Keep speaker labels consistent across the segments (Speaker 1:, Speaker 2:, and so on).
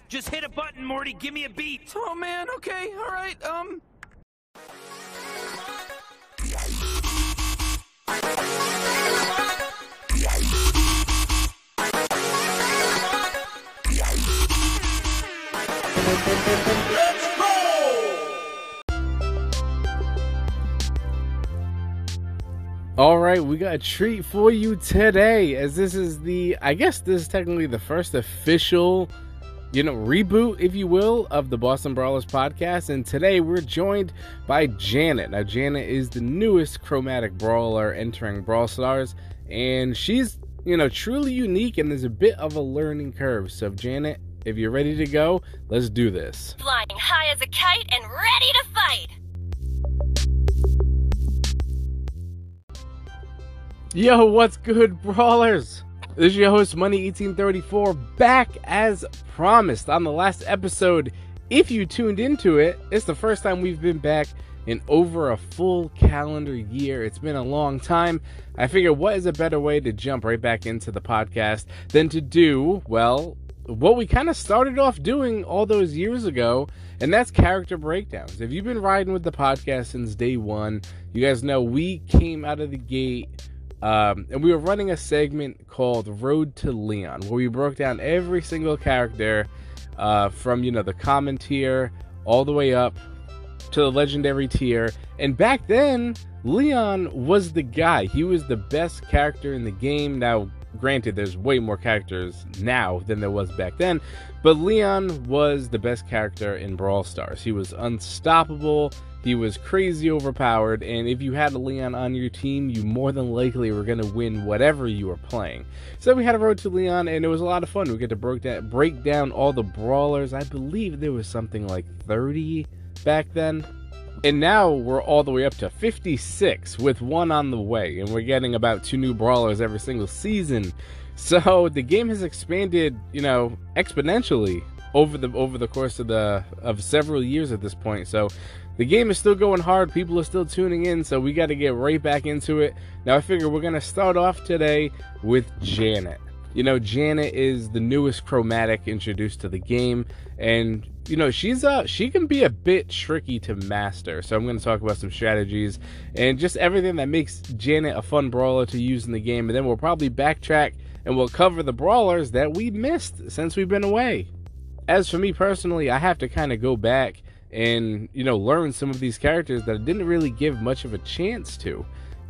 Speaker 1: Just hit a button, Morty. Give me a beat.
Speaker 2: Oh man, okay, alright,
Speaker 3: Alright, we got a treat for you today, as this is I guess this is technically the first official, reboot, if you will, of the Boston Brawlers podcast. And today we're joined by Janet. Now, Janet is the newest chromatic brawler entering Brawl Stars, and she's, truly unique, and there's a bit of a learning curve. So, Janet, if you're ready to go, let's do this.
Speaker 4: Flying high as a kite and ready to fight!
Speaker 3: Yo, what's good, brawlers? This is your host, Money1834, back as promised. On the last episode, if you tuned into it, it's the first time we've been back in over a full calendar year. It's been a long time. I figured, what is a better way to jump right back into the podcast than to do, well, what we kind of started off doing all those years ago, and that's character breakdowns. If you've been riding with the podcast since day one, you guys know we came out of the gate and we were running a segment called Road to Leon, where we broke down every single character from, the common tier all the way up to the legendary tier. And back then, Leon was the guy. He was the best character in the game. Now, granted, there's way more characters now than there was back then, but Leon was the best character in Brawl Stars. He was unstoppable. He was crazy overpowered, and if you had a Leon on your team, you more than likely were going to win whatever you were playing. So we had a Road to Leon, and it was a lot of fun. We get to break down all the brawlers. I believe there was something like 30 back then. And now we're all the way up to 56 with one on the way, and we're getting about 2 new brawlers every single season. So the game has expanded, exponentially over the course of several years at this point. So the game is still going hard. People are still tuning in, so we got to get right back into it. Now, I figure we're going to start off today with Janet. Janet is the newest chromatic introduced to the game, and, she can be a bit tricky to master. So I'm going to talk about some strategies and just everything that makes Janet a fun brawler to use in the game, and then we'll probably backtrack and we'll cover the brawlers that we missed since we've been away. As for me personally, I have to kind of go back and, learn some of these characters that I didn't really give much of a chance to.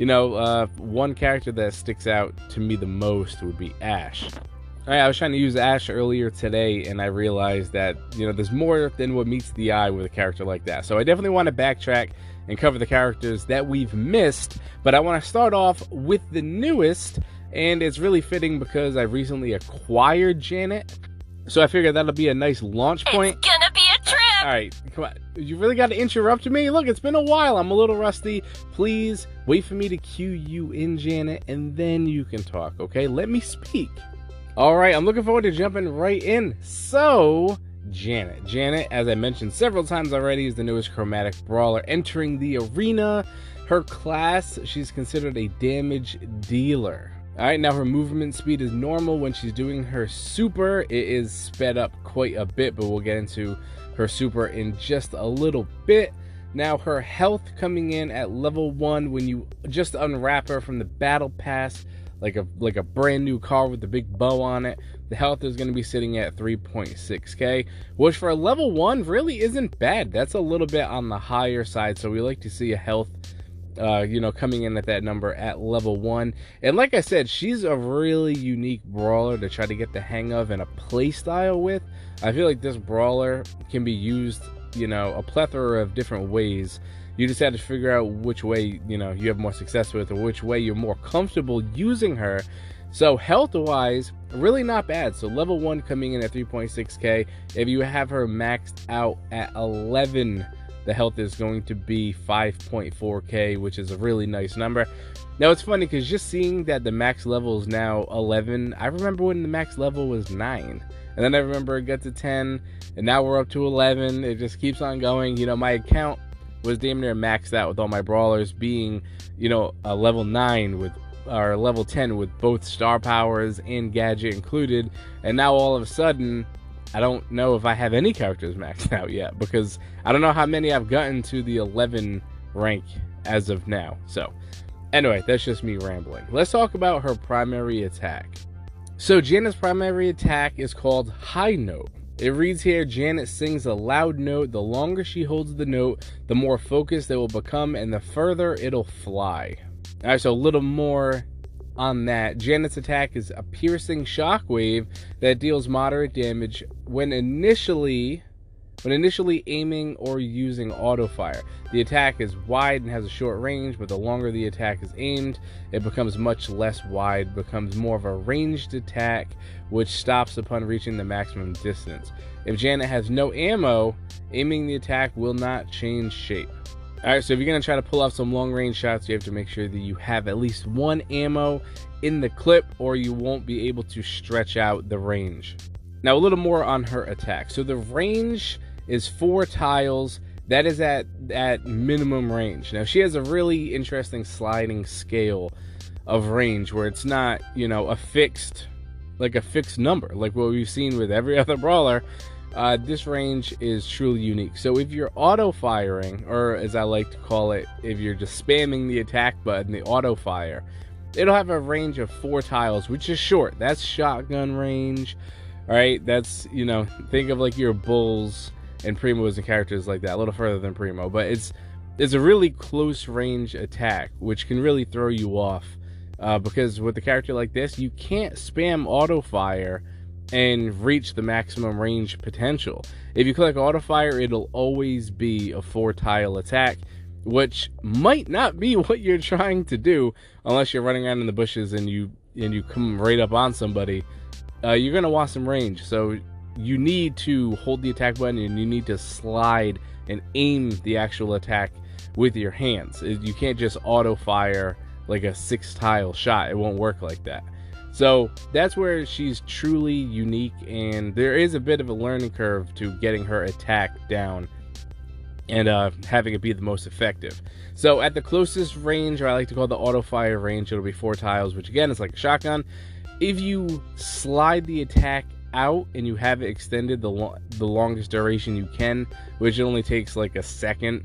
Speaker 3: One character that sticks out to me the most would be Ash. I was trying to use Ash earlier today, and I realized that, there's more than what meets the eye with a character like that. So I definitely want to backtrack and cover the characters that we've missed, but I want to start off with the newest, and it's really fitting because I recently acquired Janet. So I figured that'll be a nice launch point.
Speaker 4: It's gonna be a trip!
Speaker 3: Alright, come on. You really got to interrupt me? Look, it's been a while. I'm a little rusty. Please wait for me to cue you in, Janet, and then you can talk, okay? Let me speak. Alright, I'm looking forward to jumping right in. So, Janet. Janet, as I mentioned several times already, is the newest chromatic brawler entering the arena. Her class, she's considered a damage dealer. Alright, now her movement speed is normal. When she's doing her super, it is sped up quite a bit, but we'll get into her super in just a little bit. Now her health coming in at level 1 when you just unwrap her from the battle pass like a brand new car with the big bow on it, the health is going to be sitting at 3.6k, which for a level 1 really isn't bad. That's a little bit on the higher side, so we like to see a health coming in at that number at level 1. And like I said, she's a really unique brawler to try to get the hang of and a play style with. I feel like this brawler can be used, a plethora of different ways. You just have to figure out which way, you have more success with, or which way you're more comfortable using her. So health-wise, really not bad. So level 1 coming in at 3.6k. If you have her maxed out at 11, the health is going to be 5.4k, which is a really nice number. Now, it's funny because just seeing that the max level is now 11, I remember when the max level was 9. And then I remember it got to 10, and now we're up to 11. It just keeps on going. My account was damn near maxed out with all my brawlers being, a level 9 with, or level 10 with both star powers and gadget included. And now all of a sudden, I don't know if I have any characters maxed out yet, because I don't know how many I've gotten to the 11 rank as of now. So anyway, that's just me rambling. Let's talk about her primary attack. So Janet's primary attack is called High Note. It reads here, Janet sings a loud note. The longer she holds the note, the more focused it will become and the further it'll fly. Alright, so a little more on that. Janet's attack is a piercing shockwave that deals moderate damage when initially aiming or using auto fire. The attack is wide and has a short range, but the longer the attack is aimed, it becomes much less wide, becomes more of a ranged attack, which stops upon reaching the maximum distance. If Janet has no ammo, aiming the attack will not change shape. Alright, so if you're going to try to pull off some long range shots, you have to make sure that you have at least one ammo in the clip, or you won't be able to stretch out the range. Now a little more on her attack. So the range is 4 tiles. That is at minimum range. Now she has a really interesting sliding scale of range where it's not, you know, a fixed number like what we've seen with every other brawler. This range is truly unique. So if you're auto firing, or as I like to call it, if you're just spamming the attack button, the auto fire, it'll have a range of 4 tiles, which is short. That's shotgun range. All right, that's, you know, think of like your bulls and primos and characters like that, a little further than primo, but it's a really close range attack, which can really throw you off, because with a character like this, you can't spam auto fire and reach the maximum range potential. If you click auto fire, it'll always be a 4 tile attack, which might not be what you're trying to do unless you're running around in the bushes and you come right up on somebody. You're gonna want some range, so you need to hold the attack button and you need to slide and aim the actual attack with your hands. You can't just auto fire like a 6 tile shot. It won't work like that. So that's where she's truly unique, and there is a bit of a learning curve to getting her attack down and having it be the most effective. So at the closest range, or I like to call the auto fire range, it'll be 4 tiles, which again is like a shotgun. If you slide the attack out and you have it extended the longest duration you can, which only takes like a second.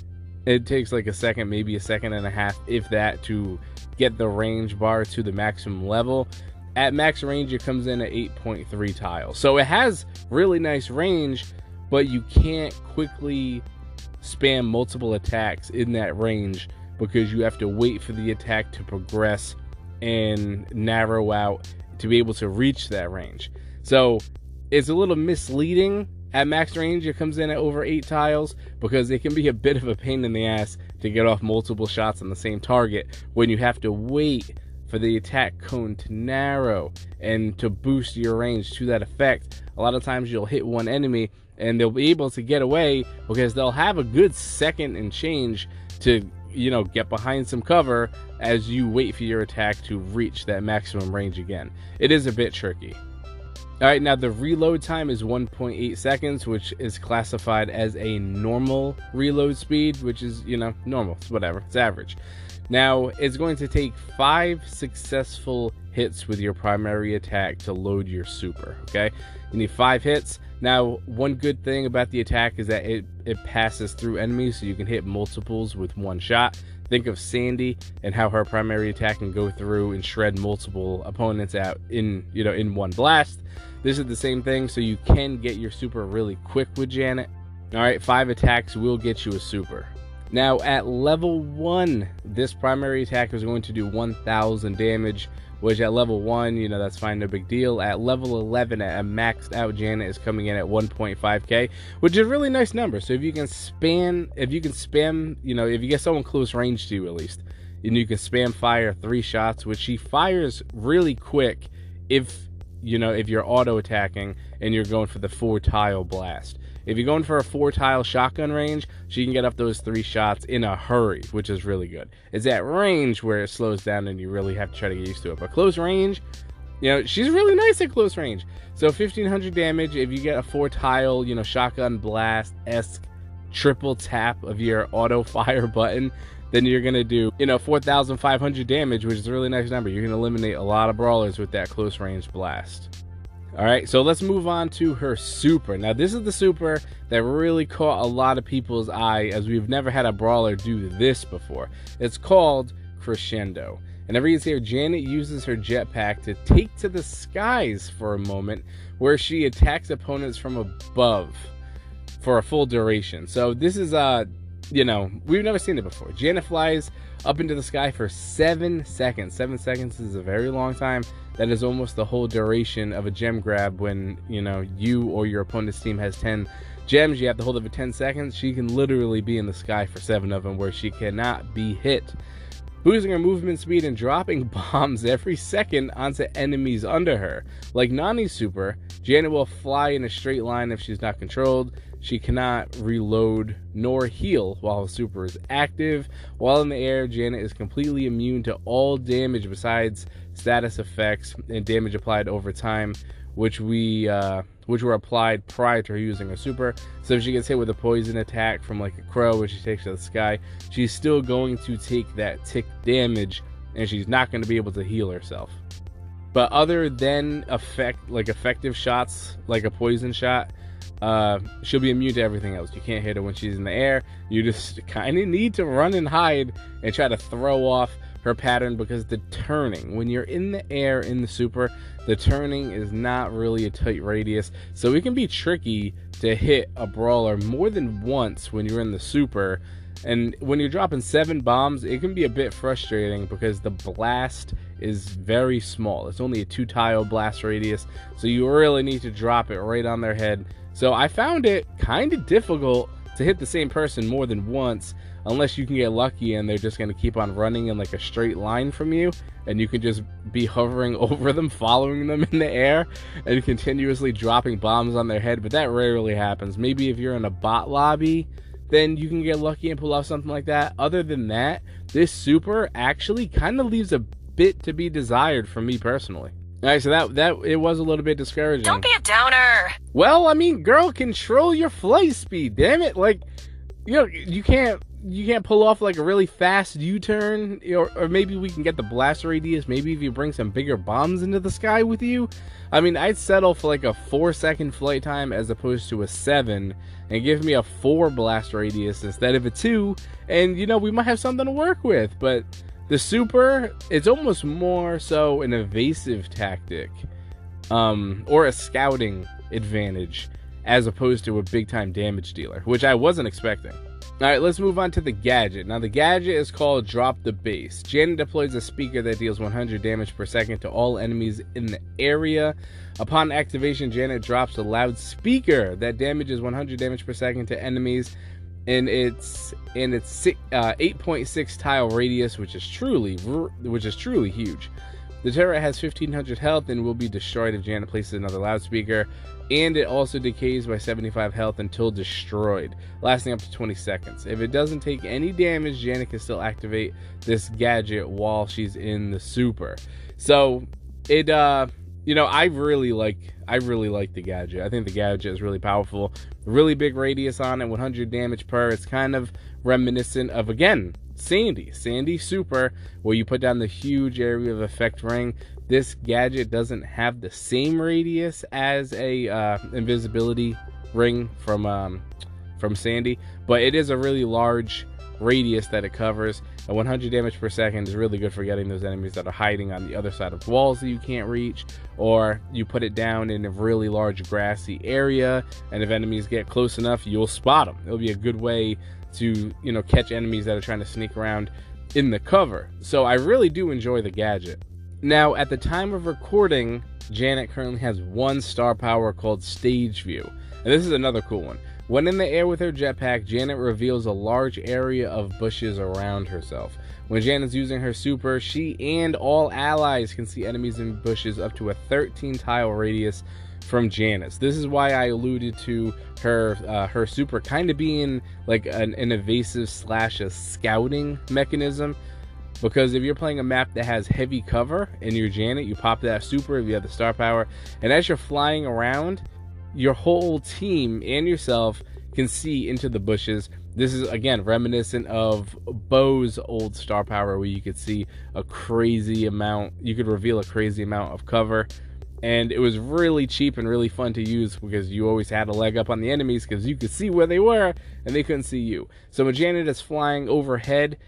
Speaker 3: It takes like a second, maybe a second and a half, if that, to get the range bar to the maximum level. At max range, it comes in at 8.3 tiles. So it has really nice range, but you can't quickly spam multiple attacks in that range because you have to wait for the attack to progress and narrow out to be able to reach that range. So it's a little misleading. At max range, it comes in at over 8 tiles because it can be a bit of a pain in the ass to get off multiple shots on the same target when you have to wait for the attack cone to narrow and to boost your range to that effect. A lot of times you'll hit one enemy and they'll be able to get away because they'll have a good second and change to, you know, get behind some cover as you wait for your attack to reach that maximum range again. It is a bit tricky. Alright, now the reload time is 1.8 seconds, which is classified as a normal reload speed, which is, you know, normal. It's whatever. It's average. Now, it's going to take 5 successful hits with your primary attack to load your super, okay? You need 5 hits. Now, one good thing about the attack is that it passes through enemies, so you can hit multiples with one shot. Think of Sandy and how her primary attack can go through and shred multiple opponents out in one blast. This is the same thing, so you can get your super really quick with Janet. Alright, 5 attacks will get you a super. Now at level 1, this primary attack is going to do 1000 damage, which at level 1, you know, that's fine, no big deal. At level 11, at a maxed out Janet is coming in at 1.5k, which is a really nice number. So if you can spam, you know, if you get someone close range to you at least, and you can spam fire 3 shots, which she fires really quick if you're auto attacking and you're going for the 4 tile blast. If you're going for a 4 tile shotgun range, she can get up those 3 shots in a hurry, which is really good. It's at range where it slows down and you really have to try to get used to it. But close range, you know, she's really nice at close range. So 1500 damage if you get a 4 tile, you know, shotgun blast-esque triple tap of your auto fire button, then you're going to do, you know, 4,500 damage, which is a really nice number. You can eliminate a lot of brawlers with that close range blast. All right, so let's move on to her super. Now, this is the super that really caught a lot of people's eye, as we've never had a brawler do this before. It's called Crescendo. And every here, Janet uses her jetpack to take to the skies for a moment, where she attacks opponents from above for a full duration. So this is, we've never seen it before. Janet flies up into the sky for 7 seconds. 7 seconds is a very long time. That is almost the whole duration of a gem grab. When, you or your opponent's team has 10 gems, you have to hold it for 10 seconds. She can literally be in the sky for 7 of them, where she cannot be hit. Boosting her movement speed and dropping bombs every second onto enemies under her. Like Nani's super, Janet will fly in a straight line if she's not controlled. She cannot reload nor heal while her super is active. While in the air, Janet is completely immune to all damage besides status effects and damage applied over time, which were applied prior to her using her super. So if she gets hit with a poison attack from like a crow, which she takes to the sky, she's still going to take that tick damage, and she's not going to be able to heal herself. But other than effective shots like a poison shot, she'll be immune to everything else. You can't hit her when she's in the air. You just kind of need to run and hide and try to throw off her pattern, because the turning, when you're in the air in the super, the turning is not really a tight radius, so it can be tricky to hit a brawler more than once when you're in the super. And when you're dropping 7 bombs, it can be a bit frustrating because the blast is very small. It's only a 2-tile blast radius, so you really need to drop it right on their head. So I found it kind of difficult to hit the same person more than once, unless you can get lucky and they're just going to keep on running in like a straight line from you, and you can just be hovering over them, following them in the air, and continuously dropping bombs on their head. But that rarely happens. Maybe if you're in a bot lobby, then you can get lucky and pull off something like that. Other than that, this super actually kind of leaves a bit to be desired for me personally. All right, so that it was a little bit discouraging.
Speaker 4: Don't be a downer.
Speaker 3: Well, I mean, girl, control your flight speed, damn it. Like, you can't pull off like a really fast U-turn, or maybe we can get the blast radius. Maybe if you bring some bigger bombs into the sky with you. I mean, I'd settle for like a 4-second flight time as opposed to a 7, and give me a 4 blast radius instead of a 2, and we might have something to work with. But the super, it's almost more so an evasive tactic, or a scouting advantage, as opposed to a big time damage dealer, which I wasn't expecting. Alright, let's move on to the gadget. Now, the gadget is called Drop the Bass. Janet deploys a speaker that deals 100 damage per second to all enemies in the area. Upon activation, Janet drops a loudspeaker that damages 100 damage per second to enemies in its 8.6 tile radius, which is truly huge. The turret has 1500 health and will be destroyed if Janet places another loudspeaker, and it also decays by 75 health until destroyed, lasting up to 20 seconds. If it doesn't take any damage, Janet can still activate this gadget while she's in the super. So it I really like the gadget. I think the gadget is really powerful. Really big radius on it, 100 damage per. It's kind of reminiscent of, again, Sandy super, where you put down the huge area of effect ring. This gadget doesn't have the same radius as a invisibility ring from Sandy, but it is a really large radius that it covers. And 100 damage per second is really good for getting those enemies that are hiding on the other side of walls that you can't reach, or you put it down in a really large grassy area, and if enemies get close enough, you'll spot them. It'll be a good way to catch enemies that are trying to sneak around in the cover. So I really do enjoy the gadget. Now, at the time of recording, Janet currently has 1 star power called Stage View, and this is another cool one. When in the air with her jetpack, Janet reveals a large area of bushes around herself. When Janet's using her super, she and all allies can see enemies in bushes up to a 13 tile radius from Janet's. This is why I alluded to her super kind of being like an evasive / a scouting mechanism. Because if you're playing a map that has heavy cover and you're Janet, you pop that super if you have the star power, and as you're flying around, your whole team and yourself can see into the bushes. This is, again, reminiscent of Bo's old star power, where you could see a crazy amount, you could reveal a crazy amount of cover. And it was really cheap and really fun to use because you always had a leg up on the enemies because you could see where they were and they couldn't see you. So when Janet is flying overhead,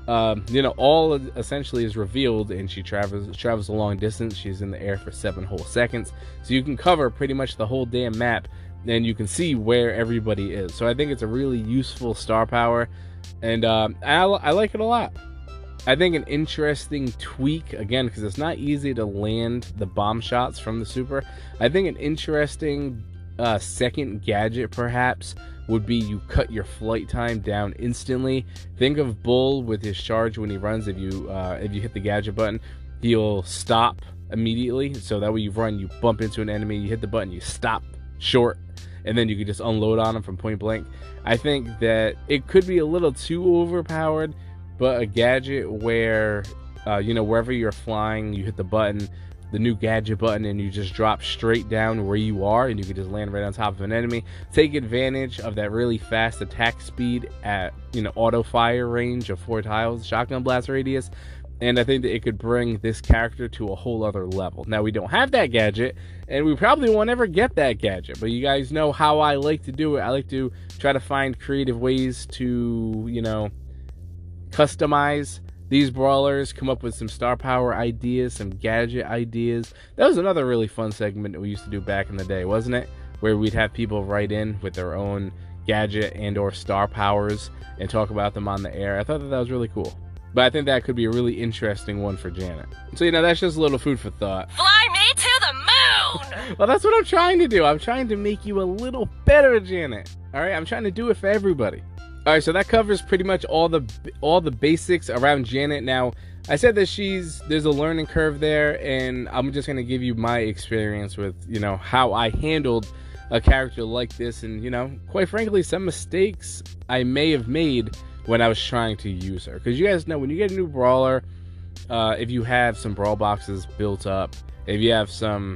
Speaker 3: all essentially is revealed, and she travels a long distance. She's in the air for 7 whole seconds. So you can cover pretty much the whole damn map, and you can see where everybody is. So I think it's a really useful star power, and I like it a lot. I think an interesting tweak, again, because it's not easy to land the bomb shots from the super, I think an interesting second gadget perhaps would be you cut your flight time down instantly. Think of Bull with his charge when he runs. If you hit the gadget button, he'll stop immediately. So that way you run, you bump into an enemy, you hit the button, you stop short, and then you can just unload on him from point blank. I think that it could be a little too overpowered, but a gadget where, wherever you're flying, you hit the button, the new gadget button, and you just drop straight down where you are, and you can just land right on top of an enemy. Take advantage of that really fast attack speed at, auto fire range of 4 tiles, shotgun blast radius, and I think that it could bring this character to a whole other level. Now, we don't have that gadget, and we probably won't ever get that gadget, but you guys know how I like to do it. I like to try to find creative ways to, customize these brawlers, come up with some star power ideas, some gadget ideas. That was another really fun segment that we used to do back in the day, wasn't it? Where we'd have people write in with their own gadget and or star powers and talk about them on the air. I thought that was really cool. But I think that could be a really interesting one for Janet. So, that's just a little food for thought.
Speaker 4: Fly me to the moon!
Speaker 3: Well, that's what I'm trying to do. I'm trying to make you a little better, Janet. All right, I'm trying to do it for everybody. All right, so that covers pretty much all the basics around Janet. Now, I said that there's a learning curve there, and I'm just gonna give you my experience with how I handled a character like this, and quite frankly, some mistakes I may have made when I was trying to use her. Because you guys know when you get a new brawler, if you have some brawl boxes built up, if you have some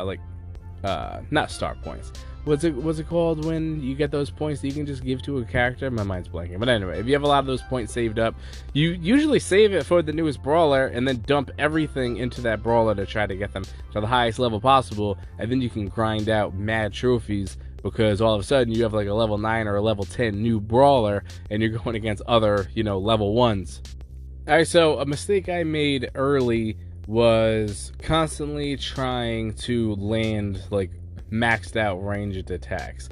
Speaker 3: not star points. What's it called when you get those points that you can just give to a character? My mind's blanking. But anyway, if you have a lot of those points saved up, you usually save it for the newest brawler and then dump everything into that brawler to try to get them to the highest level possible, and then you can grind out mad trophies because all of a sudden you have like a level 9 or a level 10 new brawler and you're going against other, level 1s. Alright, so a mistake I made early was constantly trying to land maxed out ranged attacks.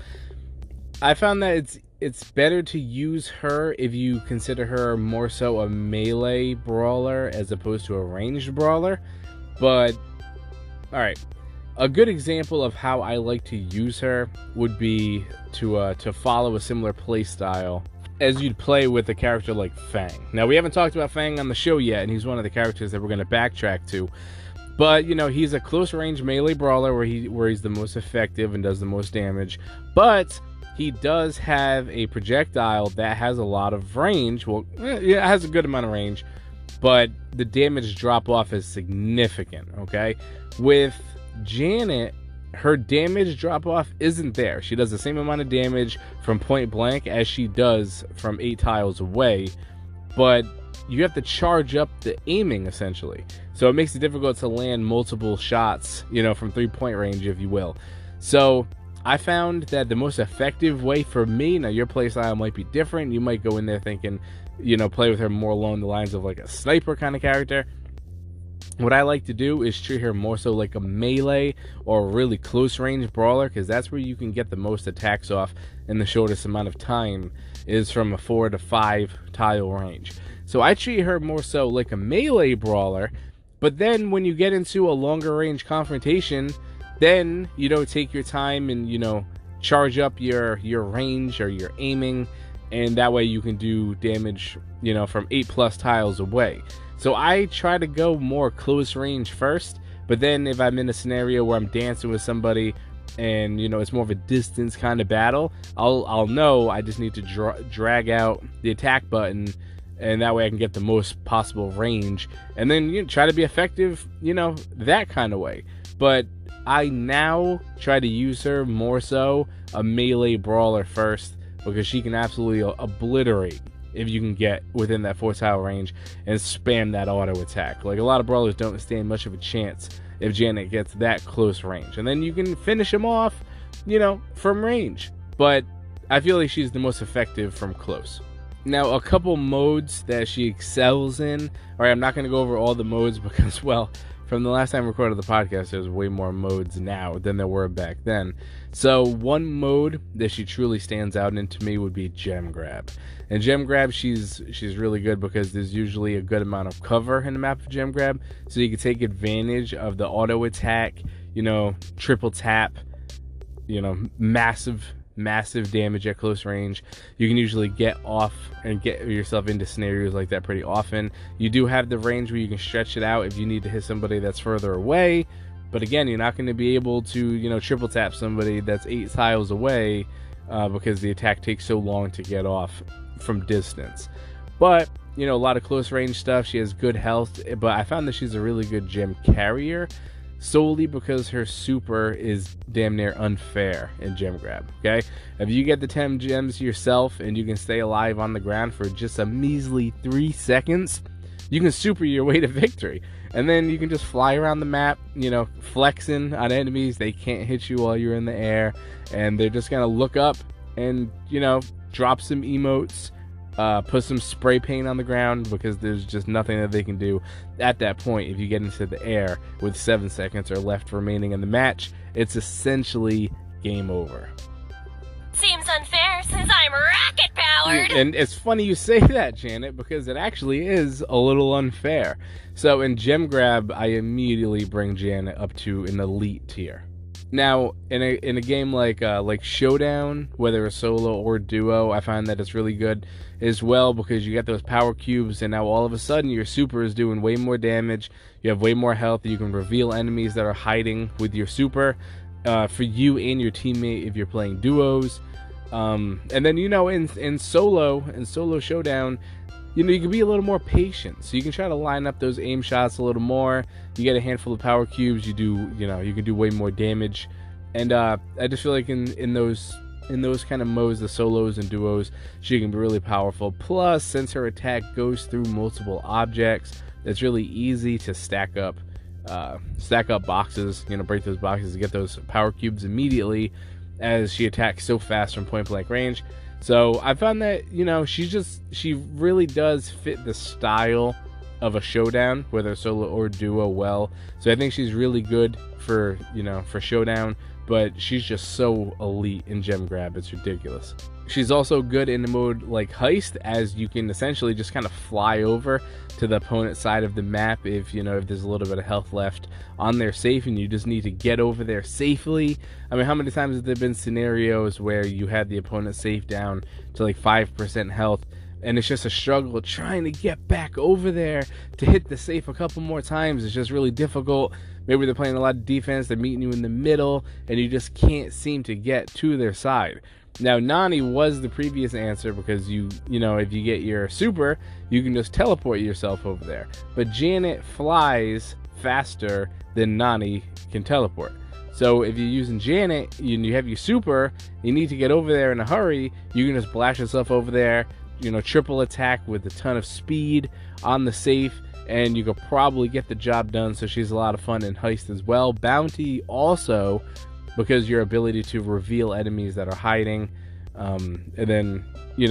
Speaker 3: I found that it's better to use her if you consider her more so a melee brawler as opposed to a ranged brawler. But alright, a good example of how I like to use her would be to follow a similar play style as you'd play with a character like Fang. Now, we haven't talked about Fang on the show yet, and he's one of the characters that we're going to backtrack to. But, he's a close-range melee brawler where he's the most effective and does the most damage. But he does have a projectile that has a lot of range. Well, it has a good amount of range, but the damage drop-off is significant, okay? With Janet, her damage drop-off isn't there. She does the same amount of damage from point blank as she does from 8 tiles away, but you have to charge up the aiming, essentially. So it makes it difficult to land multiple shots, from 3-point range, if you will. So I found that the most effective way for me, now your playstyle might be different. You might go in there thinking, play with her more along the lines of like a sniper kind of character. What I like to do is treat her more so like a melee or a really close range brawler, because that's where you can get the most attacks off in the shortest amount of time, is from a 4 to 5 tile range. So I treat her more so like a melee brawler, but then when you get into a longer range confrontation, then, take your time and, charge up your range or your aiming, and that way you can do damage, from 8+ tiles away. So I try to go more close range first, but then if I'm in a scenario where I'm dancing with somebody and, it's more of a distance kind of battle, I'll know I just need to drag out the attack button, and that way I can get the most possible range, and then try to be effective, that kind of way. But I now try to use her more so a melee brawler first, because she can absolutely obliterate if you can get within that 4 tile range and spam that auto attack. Like, a lot of brawlers don't stand much of a chance if Janet gets that close range. And then you can finish him off, from range. But I feel like she's the most effective from close. Now, a couple modes that she excels in. All right, I'm not going to go over all the modes because, well, from the last time I recorded the podcast, there's way more modes now than there were back then. So one mode that she truly stands out in to me would be Gem Grab. And Gem Grab, she's really good because there's usually a good amount of cover in the map of Gem Grab. So you can take advantage of the auto attack, triple tap, massive damage at close range. You can usually get off and get yourself into scenarios like that pretty often. You do have the range where you can stretch it out if you need to hit somebody that's further away, but again, you're not going to be able to triple tap somebody that's 8 tiles away because the attack takes so long to get off from distance. But a lot of close range stuff. She has good health, but I found that she's a really good gem carrier solely because her super is damn near unfair in Gem Grab. Okay, if you get the 10 gems yourself and you can stay alive on the ground for just a measly 3 seconds, you can super your way to victory. And then you can just fly around the map, flexing on enemies. They can't hit you while you're in the air, and they're just gonna look up and drop some emotes, put some spray paint on the ground because there's just nothing that they can do at that point. If you get into the air with 7 seconds or left remaining in the match, it's essentially game over.
Speaker 4: Seems unfair since I'm rocket powered.
Speaker 3: And it's funny you say that, Janet, because it actually is a little unfair. So in Gem Grab, I immediately bring Janet up to an elite tier. Now, in a game like Showdown, whether it's solo or duo, I find that it's really good as well because you get those power cubes, and now all of a sudden your super is doing way more damage. You have way more health. You can reveal enemies that are hiding with your super for you and your teammate if you're playing duos. And then in solo Showdown, you can be a little more patient, so you can try to line up those aim shots a little more. You get a handful of power cubes, you can do way more damage. And I just feel like in those kind of modes, the solos and duos, she can be really powerful. Plus, since her attack goes through multiple objects, it's really easy to stack up boxes, break those boxes and get those power cubes immediately, as she attacks so fast from point blank range. So I found that she really does fit the style of a Showdown, whether solo or duo, well. So I think she's really good for Showdown, but she's just so elite in Gem Grab, it's ridiculous. She's also good in a mode like Heist, as you can essentially just kind of fly over to the opponent side of the map if there's a little bit of health left on their safe and you just need to get over there safely. I mean, how many times have there been scenarios where you had the opponent safe down to like 5% health, and it's just a struggle trying to get back over there to hit the safe a couple more times? It's just really difficult. Maybe they're playing a lot of defense, they're meeting you in the middle, and you just can't seem to get to their side. Now, Nani was the previous answer because if you get your super, you can just teleport yourself over there. But Janet flies faster than Nani can teleport. So if you're using Janet and you have your super, you need to get over there in a hurry, you can just blast yourself over there, triple attack with a ton of speed on the safe, and you could probably get the job done. So she's a lot of fun in Heist as well. Bounty also, because your ability to reveal enemies that are hiding, and then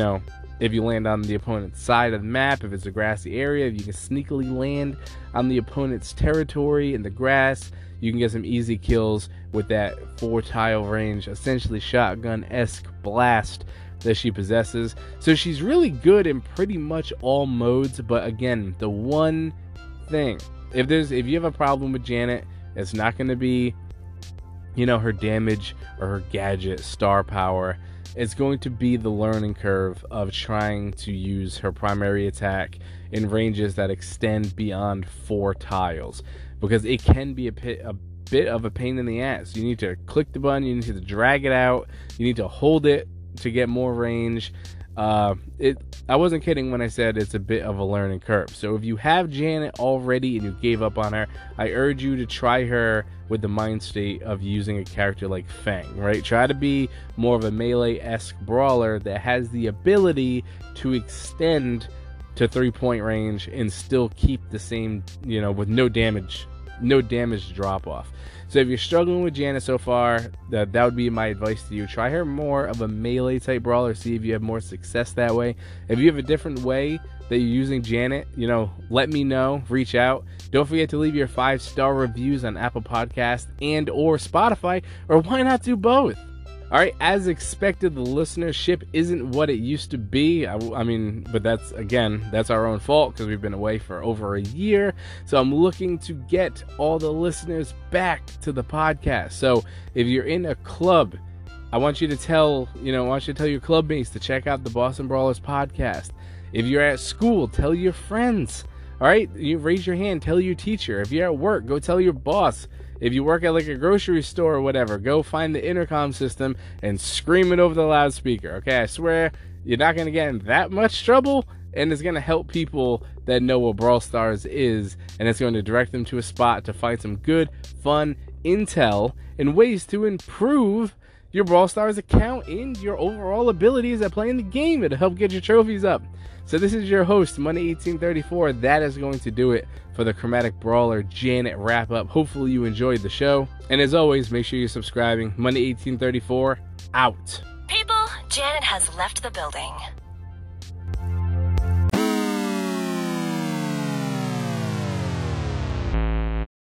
Speaker 3: if you land on the opponent's side of the map, if it's a grassy area, if you can sneakily land on the opponent's territory in the grass, you can get some easy kills with that 4-tile range, essentially shotgun-esque blast that she possesses. So she's really good in pretty much all modes. But again, the one thing, if you have a problem with Janet, it's not going to be her damage or her gadget star power. It's going to be the learning curve of trying to use her primary attack in ranges that extend beyond 4 tiles, because it can be a bit of a pain in the ass. You need to click the button, you need to drag it out, you need to hold it to get more range. I wasn't kidding when I said it's a bit of a learning curve. So if you have Janet already and you gave up on her, I urge you to try her with the mind state of using a character like Fang, right? Try to be more of a melee-esque brawler that has the ability to extend to 3-point range and still keep the same, with no damage no damage drop off. So if you're struggling with Janet so far, that would be my advice to you. Try her more of a melee type brawler, see if you have more success that way. If you have a different way that you're using Janet, let me know, reach out. Don't forget to leave your 5-star reviews on Apple Podcasts and or Spotify, or why not do both? All right, as expected, the listenership isn't what it used to be. I mean, but that's our own fault because we've been away for over a year. So I'm looking to get all the listeners back to the podcast. So if you're in a club, I want you to tell your club mates to check out the Boston Brawlers podcast. If you're at school, tell your friends. All right, you raise your hand, tell your teacher. If you're at work, go tell your boss. If you work at like a grocery store or whatever, go find the intercom system and scream it over the loudspeaker. Okay, I swear you're not going to get in that much trouble, and it's going to help people that know what Brawl Stars is, and it's going to direct them to a spot to find some good, fun intel and ways to improve your Brawl Stars account and your overall abilities at playing the game. It'll help get your trophies up. So this is your host, Money1834. That is going to do it for the Chromatic Brawler Janet wrap-up. Hopefully you enjoyed the show. And as always, make sure you're subscribing. Money1834, out.
Speaker 4: People, Janet has left the building.